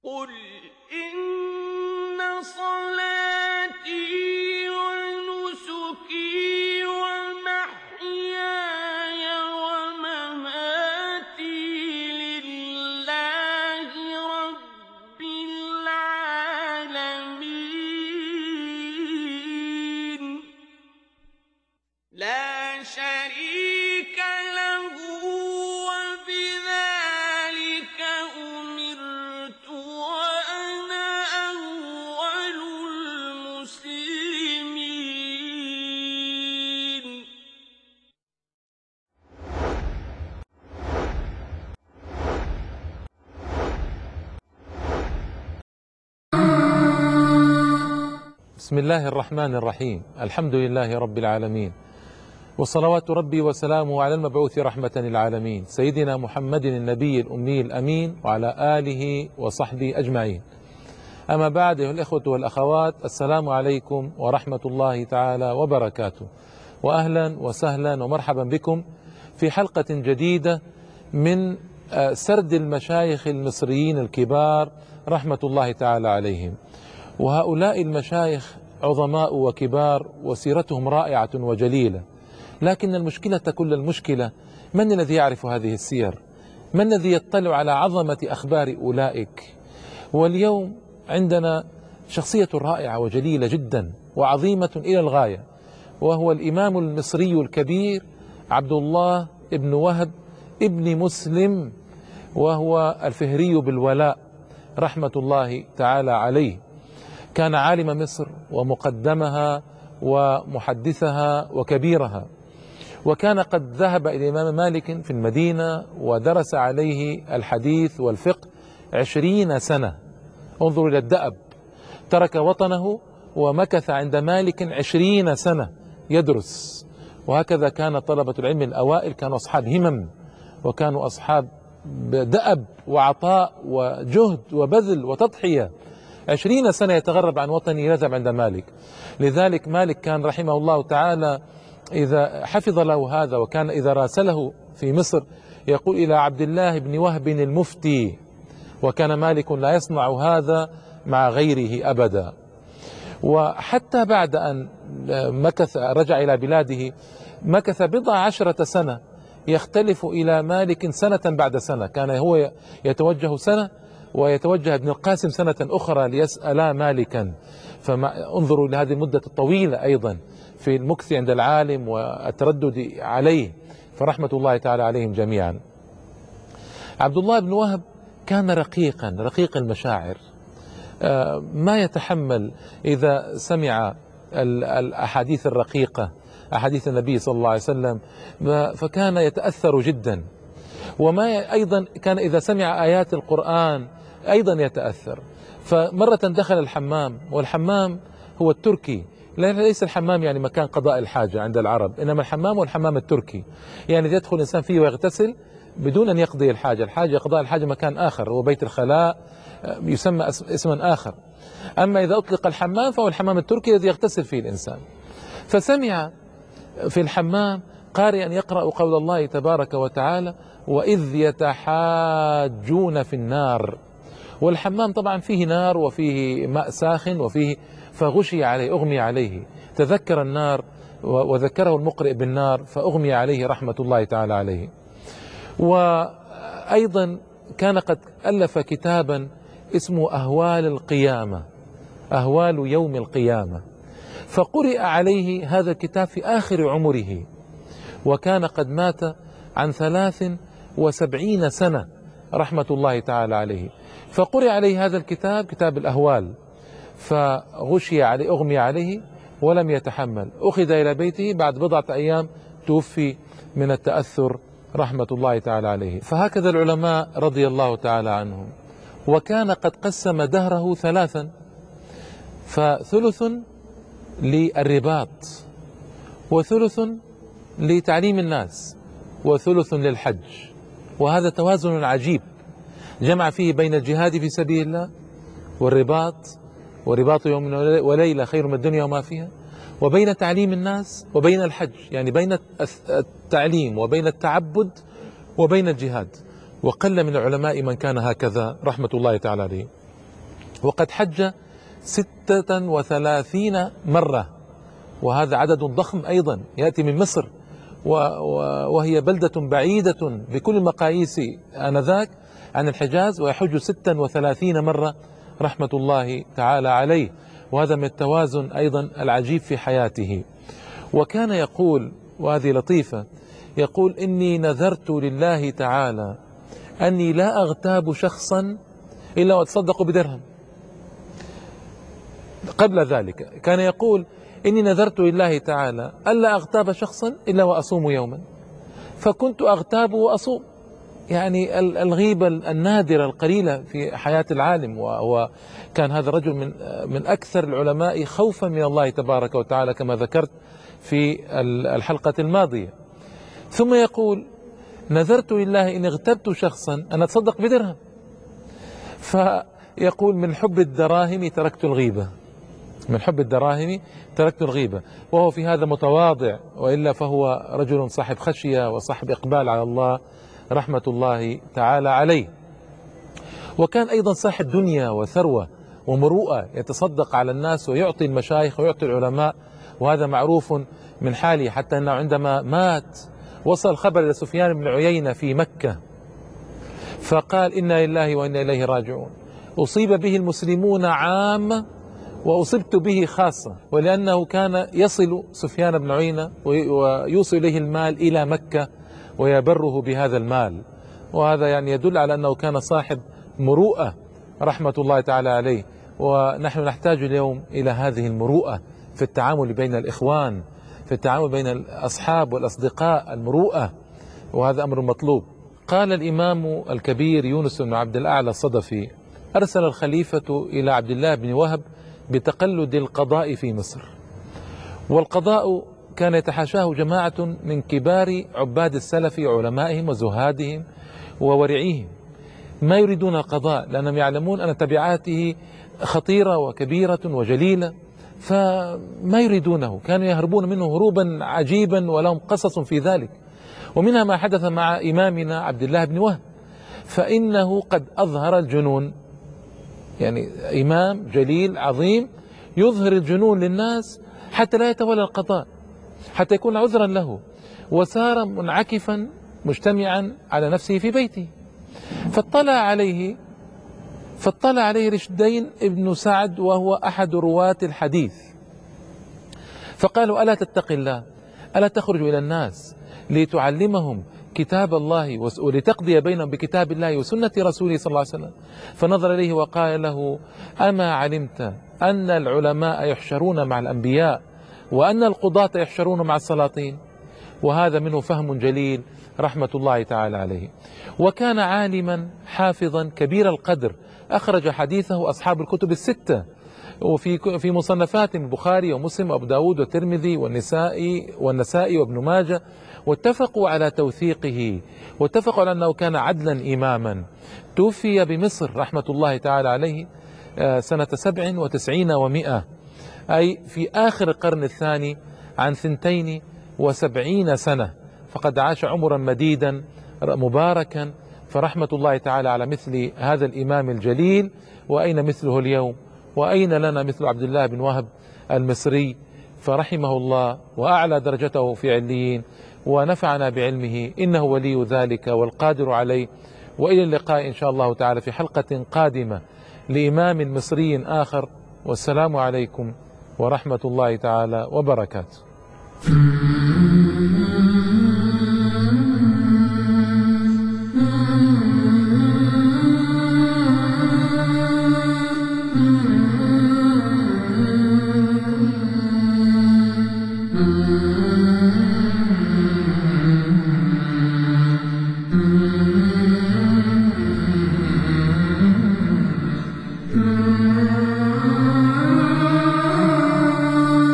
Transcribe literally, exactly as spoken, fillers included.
قل إن صلاتي ونسكي ومحياي ومماتي لله رب العالمين لا شريك له وبذلك أمرت وأنا أول المسلمين. بسم الله الرحمن الرحيم. الحمد لله رب العالمين، وصلوات ربي وسلامه على المبعوث رحمة للعالمين سيدنا محمد النبي الأمي الأمين وعلى آله وصحبه أجمعين. أما بعد، أيها الإخوة والأخوات، السلام عليكم ورحمة الله تعالى وبركاته، وأهلا وسهلا ومرحبا بكم في حلقة جديدة من سرد المشايخ المصريين الكبار رحمة الله تعالى عليهم. وهؤلاء المشايخ عظماء وكبار وسيرتهم رائعة وجليلة، لكن المشكلة كل المشكلة من الذي يعرف هذه السير؟ من الذي يطلع على عظمة أخبار أولئك؟ واليوم عندنا شخصية رائعة وجليلة جدا وعظيمة إلى الغاية، وهو الإمام المصري الكبير عبد الله ابن وهب ابن مسلم، وهو الفهري بالولاء رحمة الله تعالى عليه. كان عالم مصر ومقدمها ومحدثها وكبيرها، وكان قد ذهب إلى الإمام مالك في المدينة ودرس عليه الحديث والفقه عشرين سنة. انظروا إلى الدأب، ترك وطنه ومكث عند مالك عشرين سنة يدرس. وهكذا كان طلبة العلم الأوائل، كانوا أصحاب همم وكانوا أصحاب دأب وعطاء وجهد وبذل وتضحية. عشرين سنة يتغرب عن وطنه يذهب عند مالك. لذلك مالك كان رحمه الله تعالى إذا حفظ له هذا، وكان إذا راسله في مصر يقول إلى عبد الله بن وهب المفتي، وكان مالك لا يصنع هذا مع غيره أبدا. وحتى بعد أن مكث رجع إلى بلاده مكث بضع عشرة سنة يختلف إلى مالك سنة بعد سنة، كان هو يتوجه سنة ويتوجه ابن القاسم سنة أخرى ليسألا مالكا. فانظروا لهذه المدة الطويلة أيضا في المكث عند العالم والتردد عليه، فرحمة الله تعالى عليهم جميعا. عبد الله بن وهب كان رقيقا رقيق المشاعر، ما يتحمل إذا سمع الأحاديث الرقيقة، أحاديث النبي صلى الله عليه وسلم، فكان يتأثر جدا. وما أيضا كان إذا سمع آيات القرآن أيضا يتأثر. فمرة دخل الحمام، والحمام هو التركي، ليس الحمام يعني مكان قضاء الحاجة عند العرب، إنما الحمام هو الحمام التركي، يعني يدخل الإنسان فيه ويغتسل بدون أن يقضي الحاجة. الحاجة قضاء الحاجة مكان آخر، هو بيت الخلاء يسمى اسما آخر. أما إذا أطلق الحمام فهو الحمام التركي الذي يغتسل فيه الإنسان. فسمع في الحمام قارئا يقرأ قول الله تبارك وتعالى: وإذ يتحاجون في النار. والحمام طبعا فيه نار وفيه ماء ساخن وفيه، فغشي عليه أغمي عليه، تذكر النار وذكره المقرئ بالنار فأغمي عليه رحمة الله تعالى عليه. وأيضا كان قد ألف كتابا اسمه أهوال القيامة، أهوال يوم القيامة، فقرئ عليه هذا الكتاب في آخر عمره، وكان قد مات عن ثلاث وسبعين سنة رحمة الله تعالى عليه. فقرئ عليه هذا الكتاب، كتاب الأهوال، فغشي عليه أغمي عليه ولم يتحمل، أخذ إلى بيته بعد بضعة أيام توفي من التأثر رحمة الله تعالى عليه. فهكذا العلماء رضي الله تعالى عنهم. وكان قد قسم دهره ثلاثا، فثلث للرباط، وثلث لتعليم الناس، وثلث للحج. وهذا توازن عجيب جمع فيه بين الجهاد في سبيل الله والرباط، ورباط يوم وليلة خير من الدنيا وما فيها، وبين تعليم الناس وبين الحج، يعني بين التعليم وبين التعبد وبين الجهاد. وقل من العلماء من كان هكذا رحمة الله تعالى عليه. وقد حج ستة وثلاثين مرة، وهذا عدد ضخم أيضا يأتي من مصر وهي بلدة بعيدة بكل المقاييس آنذاك عن الحجاز، ويحج ستة وثلاثين مرة رحمة الله تعالى عليه. وهذا من التوازن أيضا العجيب في حياته. وكان يقول، وهذه لطيفة، يقول: إني نذرت لله تعالى أني لا أغتاب شخصا إلا وأتصدق بدرهم. قبل ذلك كان يقول: إني نذرت لله تعالى ألا أغتاب شخصا إلا وأصوم يوما، فكنت أغتاب وأصوم. يعني الغيبة النادرة القليلة في حياة العالم، وهو كان هذا الرجل من من أكثر العلماء خوفا من الله تبارك وتعالى كما ذكرت في الحلقة الماضية. ثم يقول: نذرت لله إن اغتبت شخصا أن أتصدق بدرهم. فيقول: من حب الدراهم تركت الغيبة، من حب الدراهم تركت الغيبة. وهو في هذا متواضع، وإلا فهو رجل صاحب خشية وصاحب إقبال على الله رحمة الله تعالى عليه. وكان أيضا صاحب دنيا وثروة ومروءة، يتصدق على الناس ويعطي المشايخ ويعطي العلماء، وهذا معروف من حاله، حتى أنه عندما مات وصل الخبر إلى سفيان بن عيينة في مكة فقال: إنا لله وإنا إليه راجعون، أصيب به المسلمون عامة وأصبت به خاصة، ولأنه كان يصل سفيان بن عيينة ويوصل إليه المال إلى مكة ويبره بهذا المال. وهذا يعني يدل على أنه كان صاحب مروءة رحمة الله تعالى عليه. ونحن نحتاج اليوم إلى هذه المروءة في التعامل بين الإخوان، في التعامل بين الأصحاب والأصدقاء، المروءة، وهذا أمر مطلوب. قال الإمام الكبير يونس بن عبد الأعلى الصدفي: أرسل الخليفة إلى عبد الله بن وهب بتقلد القضاء في مصر، والقضاء كان يتحاشاه جماعة من كبار عباد السلف علمائهم وزهادهم وورعيهم، ما يريدون القضاء لأنهم يعلمون أن تبعاته خطيرة وكبيرة وجليلة، فما يريدونه، كانوا يهربون منه هروبا عجيبا، ولهم قصص في ذلك. ومنها ما حدث مع إمامنا عبد الله بن وهب، فإنه قد أظهر الجنون، يعني إمام جليل عظيم يظهر الجنون للناس حتى لا يتولى القضاء، حتى يكون عذرا له، وسار منعكفا مجتمعا على نفسه في بيته. فاطلع عليه فاطلع عليه رشدين ابن سعد، وهو أحد رواة الحديث، فقالوا: ألا تتقي الله؟ ألا تخرج إلى الناس لتعلمهم كتاب الله ولتقضي بينهم بكتاب الله وسنة رسوله صلى الله عليه وسلم؟ فنظر إليه وقال له: أما علمت أن العلماء يحشرون مع الأنبياء وأن القضاة يحشرون مع السلاطين؟ وهذا منه فهم جليل رحمة الله تعالى عليه. وكان عالما حافظا كبير القدر، أخرج حديثه أصحاب الكتب الستة، وفي في مصنفات البخاري ومسلم وأبو داود والترمذي والنسائي والنسائي وابن ماجه، واتفقوا على توثيقه، واتفقوا على أنه كان عدلا إماما. توفي بمصر رحمة الله تعالى عليه سنة سبع وتسعين ومئة، أي في آخر القرن الثاني عن ثنتين وسبعين سنة، فقد عاش عمرا مديدا مباركا. فرحمة الله تعالى على مثل هذا الإمام الجليل، وأين مثله اليوم؟ وأين لنا مثل عبد الله بن وهب المصري؟ فرحمه الله وأعلى درجته في عليين، ونفعنا بعلمه، إنه ولي ذلك والقادر عليه. وإلى اللقاء إن شاء الله تعالى في حلقة قادمة لإمام مصري آخر، والسلام عليكم ورحمة الله تعالى وبركاته.